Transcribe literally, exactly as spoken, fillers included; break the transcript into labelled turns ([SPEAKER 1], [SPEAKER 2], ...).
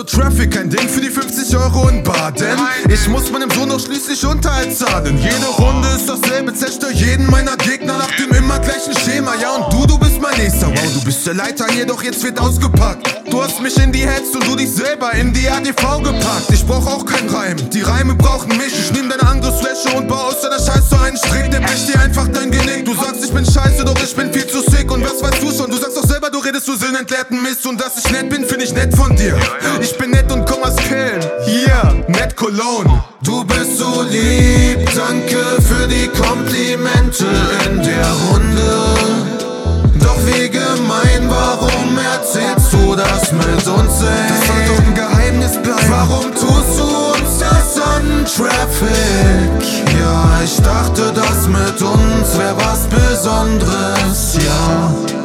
[SPEAKER 1] Traffic, kein Ding für die fünfzig Euro in Bar. Denn ich muss meinem Sohn doch schließlich Unterhalt zahlen. Jede Runde ist dasselbe, zerstör jeden meiner Gegner nach dem immer gleichen Schema. Ja und du, du bist mein nächster. Wow, du bist der Leiter, jedoch jetzt wird ausgepackt. Du hast mich in die Heads und du dich selber in die A G V gepackt. Ich brauch auch kein Reim, die Reime brauchen mich. Ich nehm deine Angriffsfläche und baue aus deiner Scheiße einen Strick. Der bricht dir einfach dein Genick. Du sagst, ich bin scheiße, doch ich bin viel zu sick. Und was weißt du schon? Du sagst doch selber, du redest so sinnentleerten Mist. Und dass ich nett bin, find ich nett von dir. Ich bin nett und komm aus Köln. Yeah, nett Cologne. Du bist so lieb, danke für die Komplimente in der Runde. Doch wie gemein, warum erzählst du das mit uns, ey? Das soll doch ein Geheimnis bleiben. Warum tust du uns das an, Traffic? Ja, ich dachte, das mit uns wär was Besonderes, ja.